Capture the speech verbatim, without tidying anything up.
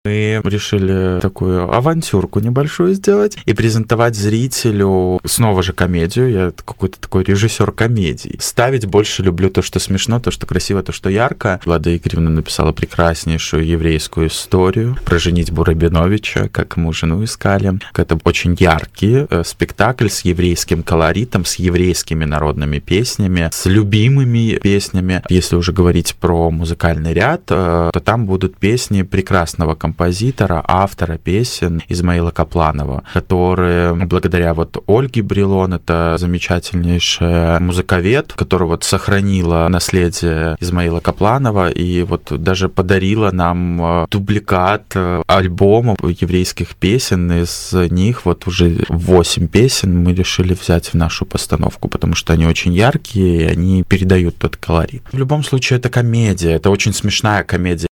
Мы решили такую авантюрку небольшую сделать и презентовать зрителю снова же комедию. Я какой-то такой режиссер комедий. Ставить больше люблю то, что смешно, то, что красиво, то, что ярко. Влада Игоревна написала прекраснейшую еврейскую историю про женитьбу Рабиновича, как ему жену искали. Это очень яркий э, спектакль с еврейским колоритом, с еврейскими народными песнями, с любимыми песнями. Если уже говорить про музыкальный ряд, э, то там будут песни прекрасного композитора, композитора, автора песен Измаила Капланова, который благодаря вот Ольге Брилон, это замечательнейшая музыковед, которая вот сохранила наследие Измаила Капланова и вот даже подарила нам дубликат альбома еврейских песен. Из них вот уже восемь песен мы решили взять в нашу постановку, потому что они очень яркие, и они передают тот колорит. В любом случае, это комедия, это очень смешная комедия.